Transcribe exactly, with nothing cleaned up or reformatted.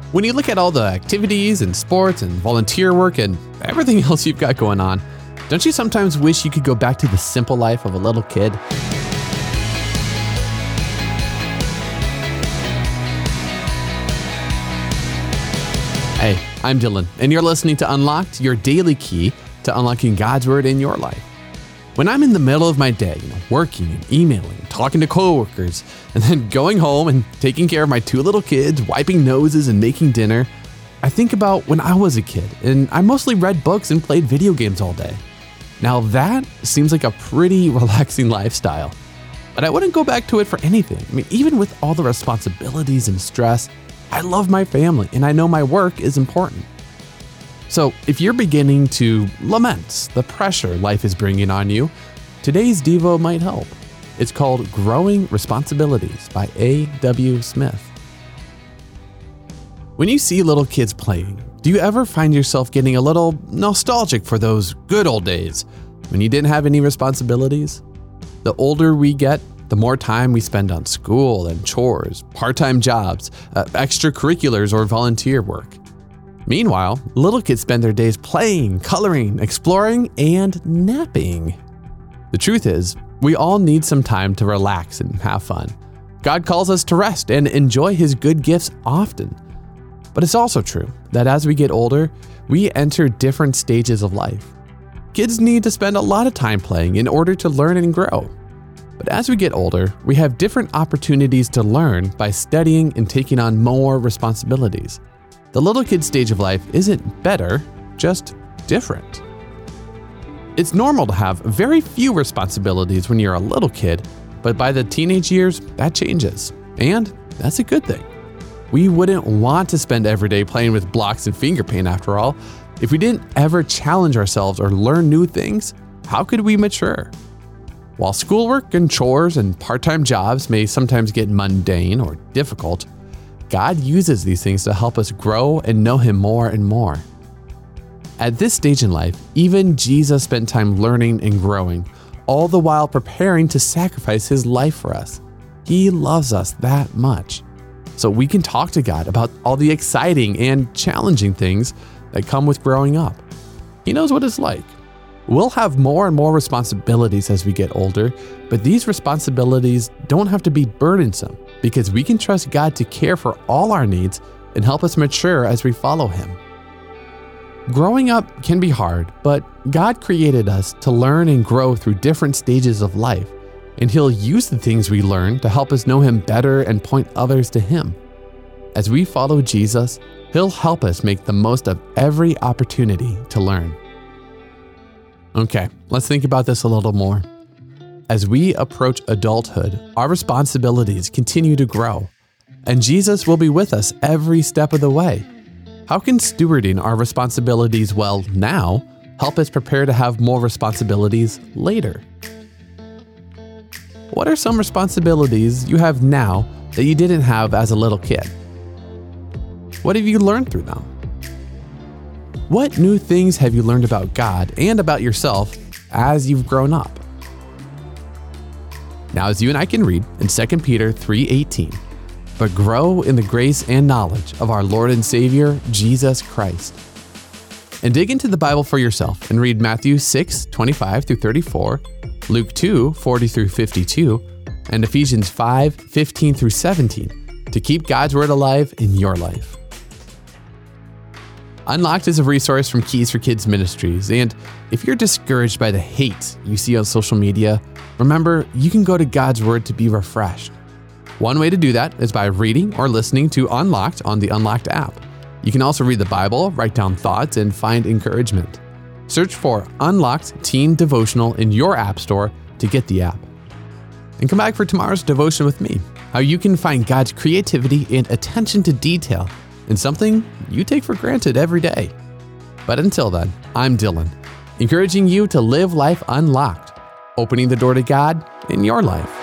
When you look at all the activities and sports and volunteer work and everything else you've got going on, don't you sometimes wish you could go back to the simple life of a little kid? Hey, I'm Dylan, and you're listening to Unlocked, your daily key to unlocking God's Word in your life. When I'm in the middle of my day, you know, working and emailing, and talking to coworkers, and then going home and taking care of my two little kids, wiping noses and making dinner, I think about when I was a kid, and I mostly read books and played video games all day. Now that seems like a pretty relaxing lifestyle, but I wouldn't go back to it for anything. I mean, even with all the responsibilities and stress, I love my family, and I know my work is important. So if you're beginning to lament the pressure life is bringing on you, today's Devo might help. It's called Growing Responsibilities by A W Smith. When you see little kids playing, do you ever find yourself getting a little nostalgic for those good old days when you didn't have any responsibilities? The older we get, the more time we spend on school and chores, part-time jobs, uh, extracurriculars, or volunteer work. Meanwhile, little kids spend their days playing, coloring, exploring, and napping. The truth is, we all need some time to relax and have fun. God calls us to rest and enjoy His good gifts often. But it's also true that as we get older, we enter different stages of life. Kids need to spend a lot of time playing in order to learn and grow. But as we get older, we have different opportunities to learn by studying and taking on more responsibilities. The little kid stage of life isn't better, just different. It's normal to have very few responsibilities when you're a little kid, but by the teenage years, that changes. And that's a good thing. We wouldn't want to spend every day playing with blocks and finger paint after all. If we didn't ever challenge ourselves or learn new things, how could we mature? While schoolwork and chores and part-time jobs may sometimes get mundane or difficult, God uses these things to help us grow and know Him more and more. At this stage in life, even Jesus spent time learning and growing, all the while preparing to sacrifice His life for us. He loves us that much. So we can talk to God about all the exciting and challenging things that come with growing up. He knows what it's like. We'll have more and more responsibilities as we get older, but these responsibilities don't have to be burdensome because we can trust God to care for all our needs and help us mature as we follow Him. Growing up can be hard, but God created us to learn and grow through different stages of life, and He'll use the things we learn to help us know Him better and point others to Him. As we follow Jesus, He'll help us make the most of every opportunity to learn. Okay, let's think about this a little more. As we approach adulthood, our responsibilities continue to grow, and Jesus will be with us every step of the way. How can stewarding our responsibilities well now help us prepare to have more responsibilities later? What are some responsibilities you have now that you didn't have as a little kid? What have you learned through them? What new things have you learned about God and about yourself as you've grown up? Now, as you and I can read in Second Peter three eighteen, but grow in the grace and knowledge of our Lord and Savior, Jesus Christ. And dig into the Bible for yourself and read Matthew six twenty-five through thirty-four, Luke two forty through fifty-two, and Ephesians five fifteen through seventeen to keep God's Word alive in your life. Unlocked is a resource from Keys for Kids Ministries, and if you're discouraged by the hate you see on social media, remember you can go to God's Word to be refreshed. One way to do that is by reading or listening to Unlocked on the Unlocked app. You can also read the Bible, write down thoughts, and find encouragement. Search for Unlocked Teen Devotional in your app store to get the app. And come back for tomorrow's devotion with me, how you can find God's creativity and attention to detail in something you take for granted every day. But until then, I'm Dylan, encouraging you to live life unlocked, opening the door to God in your life.